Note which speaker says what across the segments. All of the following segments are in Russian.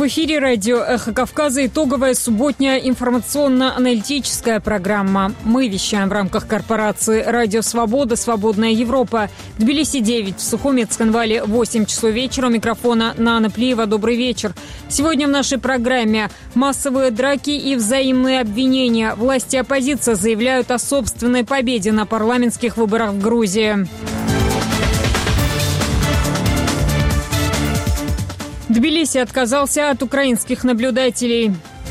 Speaker 1: В эфире радио «Эхо Кавказа» итоговая субботняя информационно-аналитическая программа. Мы вещаем в рамках корпорации «Радио Свобода», «Свободная Европа». В Тбилиси 9, в Сухуми, Цхинвале 8 часов вечера. У микрофона Нана Плиева. Добрый вечер. Сегодня в нашей программе массовые драки и взаимные обвинения. Власти и оппозиция заявляют о собственной победе на парламентских выборах в Грузии. Тбилиси отказался от украинских наблюдателей.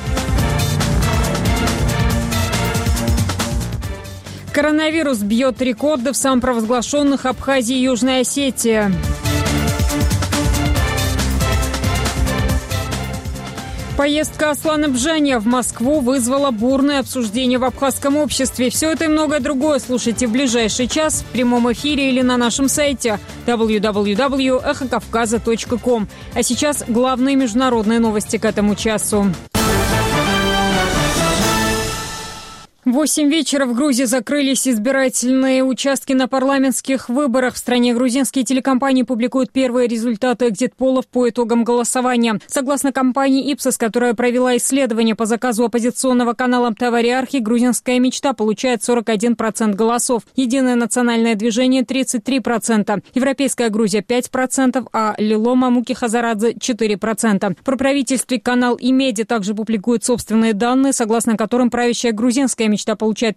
Speaker 1: Коронавирус бьет рекорды в самопровозглашенных Абхазии и Южной Осетии. Поездка Аслана Бжения в Москву вызвала бурное обсуждение в абхазском обществе. Все это и многое другое слушайте в ближайший час в прямом эфире или на нашем сайте www.ekhokavkaza.com. А сейчас главные международные новости к этому часу. 8 вечера в Грузии закрылись избирательные участки на парламентских выборах. В стране грузинские телекомпании публикуют первые результаты экзит-полов по итогам голосования. Согласно компании Ipsos, которая провела исследование по заказу оппозиционного канала «Тавариархи», грузинская мечта получает 41% голосов. Единое национальное движение – 33%. Европейская Грузия – 5%, а Лилома Муки Хазарадзе – 4%. Проправительственный канал Имеди также публикует собственные данные, согласно которым правящая грузинская мечта получает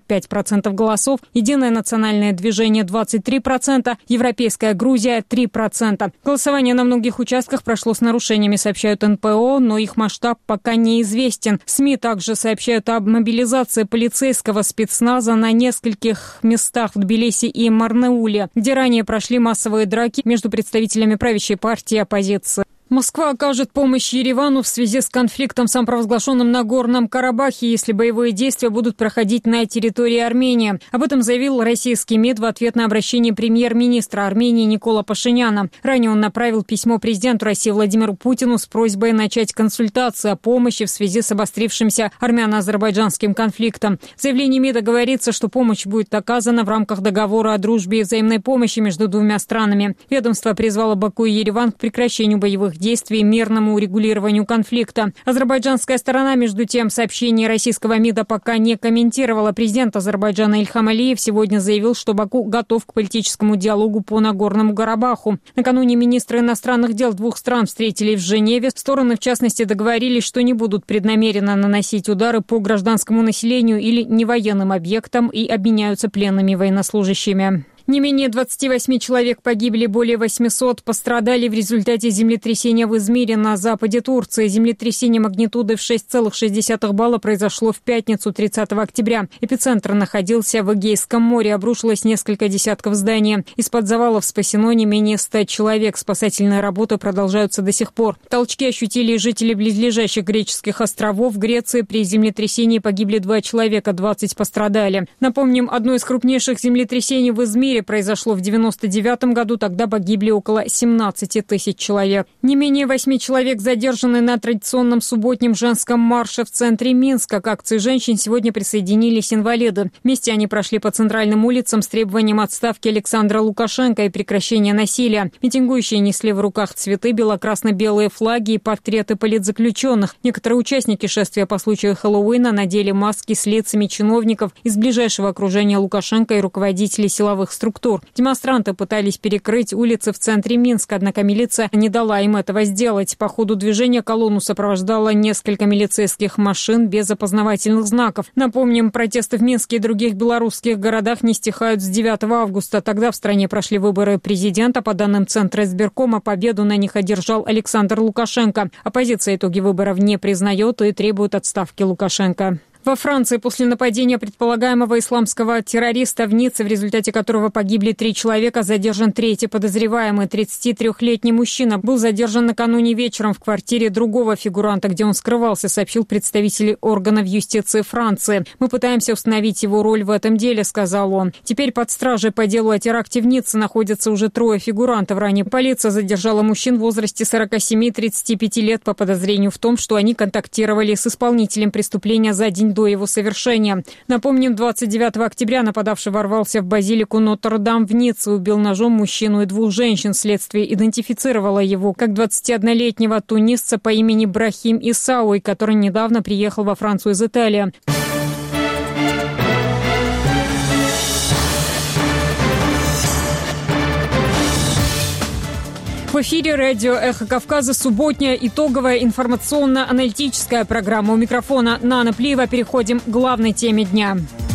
Speaker 1: 55% голосов, Единое национальное движение 23%, Европейская Грузия 3%. Голосование на многих участках прошло с нарушениями, сообщают НПО, но их масштаб пока неизвестен. СМИ также сообщают об мобилизации полицейского спецназа на нескольких местах в Тбилиси и Марнеуле, где ранее прошли массовые драки между представителями правящей партии и оппозиции. Москва окажет помощь Еревану в связи с конфликтом, самопровозглашенным на Горном Карабахе, если боевые действия будут проходить на территории Армении. Об этом заявил российский МИД в ответ на обращение премьер-министра Армении Никола Пашиняна.Ранее он направил письмо президенту России Владимиру Путину с просьбой начать консультации о помощи в связи с обострившимся армяно-азербайджанским конфликтом. В заявлении МИДа говорится, что помощь будет оказана в рамках договора о дружбе и взаимной помощи между двумя странами. Ведомство призвало Баку и Ереван к прекращению боевых действий и мирному урегулированию конфликта. Азербайджанская сторона, между тем, сообщение российского МИДа пока не комментировала. Президент Азербайджана Ильхам Алиев сегодня заявил, что Баку готов к политическому диалогу по Нагорному Карабаху. Накануне министры иностранных дел двух стран встретились в Женеве. Стороны, в частности, договорились, что не будут преднамеренно наносить удары по гражданскому населению или невоенным объектам и обменяются пленными военнослужащими. Не менее 28 человек погибли, более 800 пострадали в результате землетрясения в Измире на западе Турции. Землетрясение магнитудой в 6,6 балла произошло в пятницу, 30 октября. Эпицентр находился в Эгейском море. Обрушилось несколько десятков зданий. Из-под завалов спасено не менее 100 человек. Спасательные работы продолжаются до сих пор. Толчки ощутили и жители близлежащих греческих островов. В Греции при землетрясении погибли 2 человека, 20 пострадали. Напомним, одно из крупнейших землетрясений в Измире произошло в 1999 году, тогда погибли около 17 тысяч человек. Не менее 8 человек задержаны на традиционном субботнем женском марше в центре Минска. К акции женщин сегодня присоединились инвалиды. Вместе они прошли по центральным улицам с требованием отставки Александра Лукашенко и прекращения насилия. Митингующие несли в руках цветы, бело-красно-белые флаги и портреты политзаключенных. Некоторые участники шествия по случаю Хэллоуина надели маски с лицами чиновников из ближайшего окружения Лукашенко и руководителей силовых структур. Демонстранты пытались перекрыть улицы в центре Минска, однако милиция не дала им этого сделать. По ходу движения колонну сопровождало несколько милицейских машин без опознавательных знаков. Напомним, протесты в Минске и других белорусских городах не стихают с 9 августа. Тогда в стране прошли выборы президента. По данным Центра избиркома, победу на них одержал Александр Лукашенко. Оппозиция итоги выборов не признает и требует отставки Лукашенко. Во Франции после нападения предполагаемого исламского террориста в Ницце, в результате которого погибли 3 человека, задержан 3-й подозреваемый. 33-летний мужчина был задержан накануне вечером в квартире другого фигуранта, где он скрывался, сообщил представитель органов юстиции Франции. «Мы пытаемся установить его роль в этом деле», — сказал он. Теперь под стражей по делу о теракте в Ницце находятся уже 3 фигурантов. Ранее полиция задержала мужчин в возрасте 47 и 35 лет по подозрению в том, что они контактировали с исполнителем преступления за день днем до его совершения. Напомним, 29 октября нападавший ворвался в базилику Нотр-Дам в Ницце, убил ножом мужчину и 2 женщин. Следствие идентифицировало его как 21-летнего тунисца по имени Брахим Исауи, который недавно приехал во Францию из Италии. В эфире радио «Эхо Кавказа» субботняя итоговая информационно-аналитическая программа. У микрофона Нана Плиева. Переходим к главной теме дня.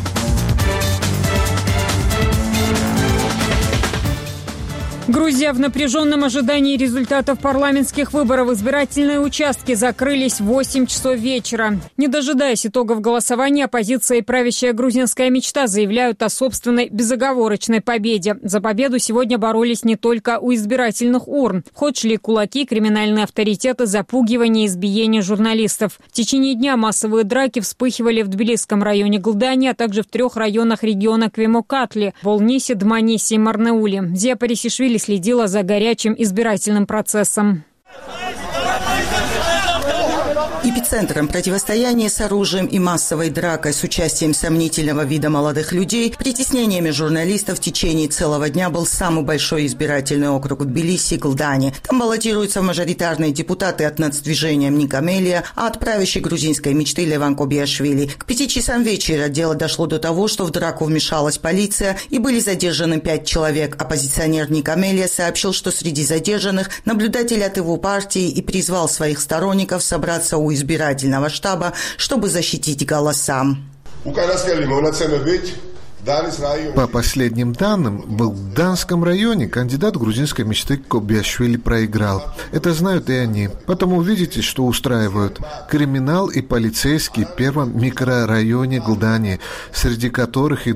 Speaker 1: Грузия в напряженном ожидании результатов парламентских выборов. Избирательные участки закрылись в 8 часов вечера. Не дожидаясь итогов голосования, оппозиция и правящая грузинская мечта заявляют о собственной безоговорочной победе. За победу сегодня боролись не только у избирательных урн. В ход шли кулаки, криминальные авторитеты, запугивание, избиение журналистов. В течение дня массовые драки вспыхивали в Тбилисском районе Глдани, а также в 3 районах региона Квемокатли – Волнисе, Дманисе и Марнеуле. Зия Парисишвили следила за горячим избирательным процессом.
Speaker 2: Эпицентром противостояния с оружием и массовой дракой с участием сомнительного вида молодых людей, притеснениями журналистов в течение целого дня был самый большой избирательный округ Тбилиси – Глдани. Там баллотируются мажоритарные депутаты от нацдвижения Ника Мелия, а от правящей грузинской мечты Леван Кобиашвили. К 5 часам вечера дело дошло до того, что в драку вмешалась полиция и были задержаны 5 человек. Оппозиционер Ника Мелия сообщил, что среди задержанных наблюдатель от его партии и призвал своих сторонников собраться у избирательного штаба, чтобы защитить голоса.
Speaker 3: По последним данным, в Глданском районе кандидат грузинской мечты Кобиашвили проиграл. Это знают и они. Потому видите, что устраивают. Криминал и полицейские в первом микрорайоне Глдани, среди которых и